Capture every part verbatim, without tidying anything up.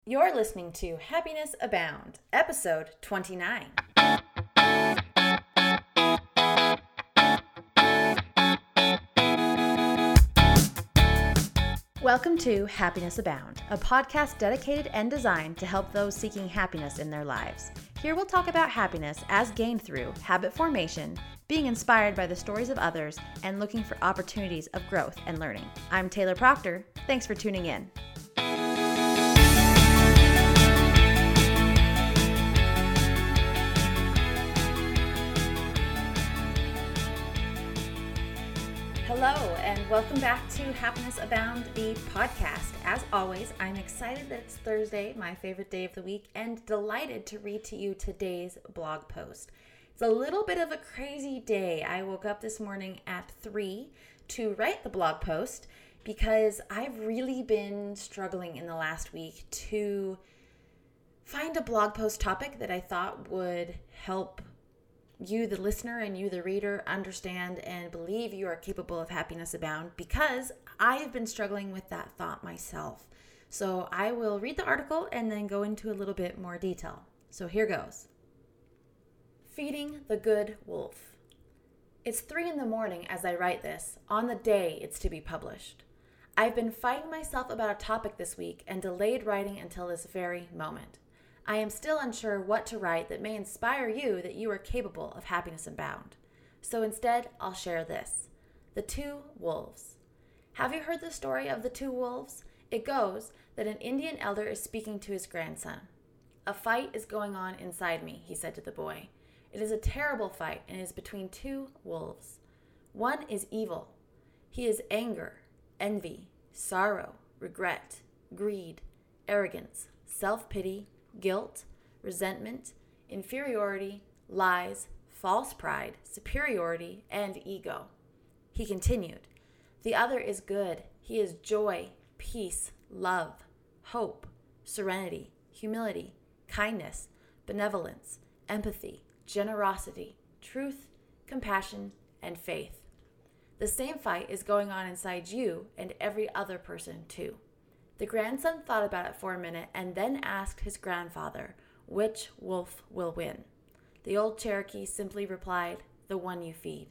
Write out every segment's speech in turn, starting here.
You're listening to Happiness Abound, episode twenty-nine. Welcome to Happiness Abound, a podcast dedicated and designed to help those seeking happiness in their lives. Here we'll talk about happiness as gained through habit formation, being inspired by the stories of others, and looking for opportunities of growth and learning. I'm Taylor Proctor. Thanks for tuning in. Hello, and welcome back to Happiness Abound, the podcast. As always, I'm excited that it's Thursday, my favorite day of the week, and delighted to read to you today's blog post. It's a little bit of a crazy day. I woke up this morning at three to write the blog post because I've really been struggling in the last week to find a blog post topic that I thought would help you, the listener, and you, the reader, understand and believe you are capable of happiness abound, because I have been struggling with that thought myself. So I will read the article and then go into a little bit more detail. So here goes. Feeding the Good Wolf. It's three in the morning as I write this, on the day it's to be published. I've been fighting myself about a topic this week and delayed writing until this very moment. I am still unsure what to write that may inspire you that you are capable of happiness abound. So instead, I'll share this. The Two Wolves. Have you heard the story of the two wolves? It goes that an Indian elder is speaking to his grandson. A fight is going on inside me, he said to the boy. It is a terrible fight and it is between two wolves. One is evil. He is anger, envy, sorrow, regret, greed, arrogance, self-pity, guilt, resentment, inferiority, lies, false pride, superiority, and ego. He continued, the other is good. He is joy, peace, love, hope, serenity, humility, kindness, benevolence, empathy, generosity, truth, compassion, and faith. The same fight is going on inside you and every other person too. The grandson thought about it for a minute and then asked his grandfather, which wolf will win? The old Cherokee simply replied, the one you feed.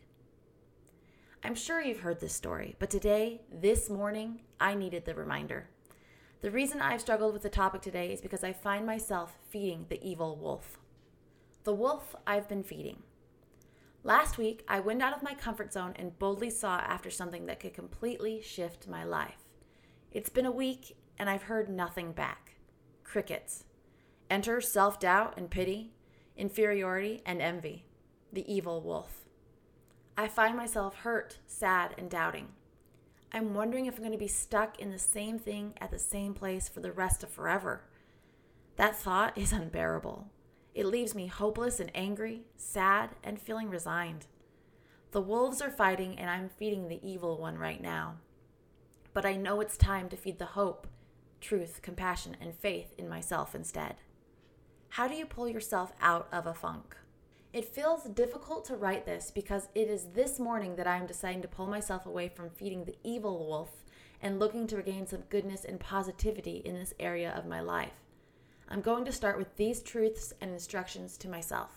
I'm sure you've heard this story, but today, this morning, I needed the reminder. The reason I've struggled with the topic today is because I find myself feeding the evil wolf. The wolf I've been feeding. Last week, I went out of my comfort zone and boldly sought after something that could completely shift my life. It's been a week, and I've heard nothing back. Crickets. Enter self-doubt and pity, inferiority and envy, the evil wolf. I find myself hurt, sad, and doubting. I'm wondering if I'm going to be stuck in the same thing at the same place for the rest of forever. That thought is unbearable. It leaves me hopeless and angry, sad, and feeling resigned. The wolves are fighting, and I'm feeding the evil one right now. But I know it's time to feed the hope, truth, compassion, and faith in myself instead. How do you pull yourself out of a funk? It feels difficult to write this because it is this morning that I am deciding to pull myself away from feeding the evil wolf and looking to regain some goodness and positivity in this area of my life. I'm going to start with these truths and instructions to myself.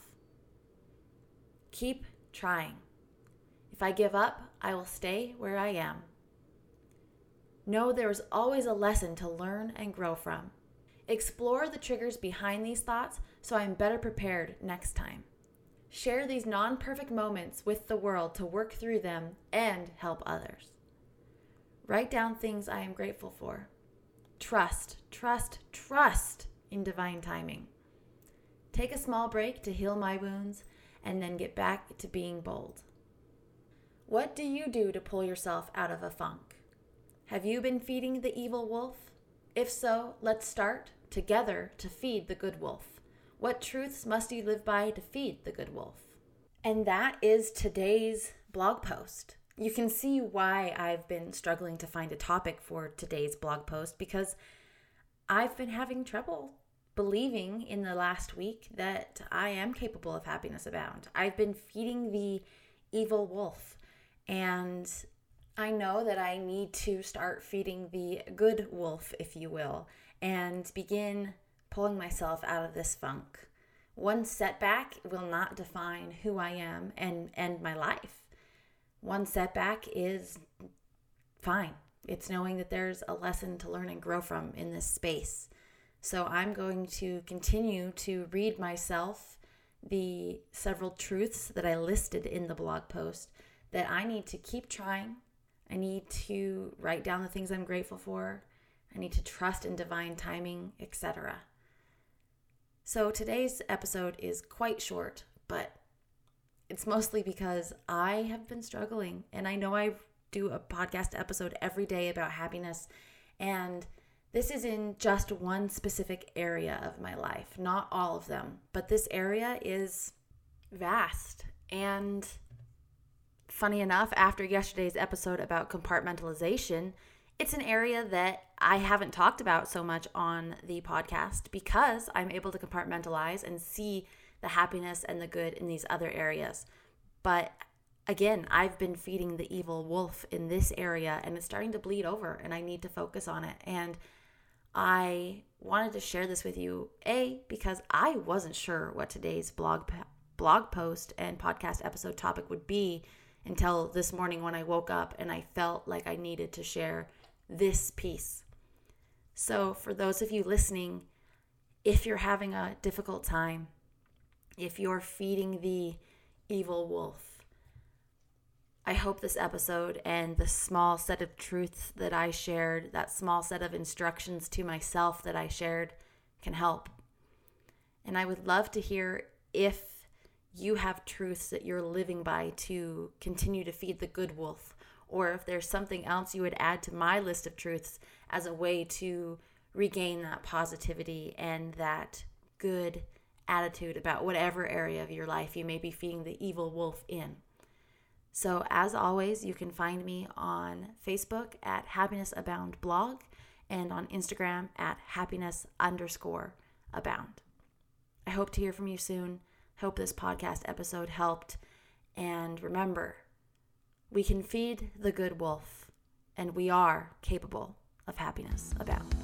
Keep trying. If I give up, I will stay where I am. Know there is always a lesson to learn and grow from. Explore the triggers behind these thoughts so I am better prepared next time. Share these non-perfect moments with the world to work through them and help others. Write down things I am grateful for. Trust, trust, trust in divine timing. Take a small break to heal my wounds and then get back to being bold. What do you do to pull yourself out of a funk? Have you been feeding the evil wolf? If so, let's start together to feed the good wolf. What truths must you live by to feed the good wolf? And that is today's blog post. You can see why I've been struggling to find a topic for today's blog post because I've been having trouble believing in the last week that I am capable of happiness abound. I've been feeding the evil wolf, and I know that I need to start feeding the good wolf, if you will. and begin pulling myself out of this funk. One setback will not define who I am and end my life. One setback is fine. It's knowing that there's a lesson to learn and grow from in this space. So I'm going to continue to read myself the several truths that I listed in the blog post that I need to keep trying. I need to write down the things I'm grateful for. I need to trust in divine timing, et cetera. So today's episode is quite short, but it's mostly because I have been struggling, and I know I do a podcast episode every day about happiness, and this is in just one specific area of my life, not all of them, but this area is vast. And funny enough, after yesterday's episode about compartmentalization, it's an area that I haven't talked about so much on the podcast because I'm able to compartmentalize and see the happiness and the good in these other areas. But again, I've been feeding the evil wolf in this area, and it's starting to bleed over, and I need to focus on it. And I wanted to share this with you, A, because I wasn't sure what today's blog blog post and podcast episode topic would be until this morning when I woke up and I felt like I needed to share this piece. So for those of you listening, if you're having a difficult time, if you're feeding the evil wolf, I hope this episode and the small set of truths that I shared, that small set of instructions to myself that I shared, can help. And I would love to hear if you have truths that you're living by to continue to feed the good wolf, or if there's something else you would add to my list of truths as a way to regain that positivity and that good attitude about whatever area of your life you may be feeding the evil wolf in. So as always, you can find me on Facebook at Happiness Abound Blog and on Instagram at happiness underscore abound. I hope to hear from you soon. Hope this podcast episode helped. And remember, we can feed the good wolf, and we are capable of happiness abound.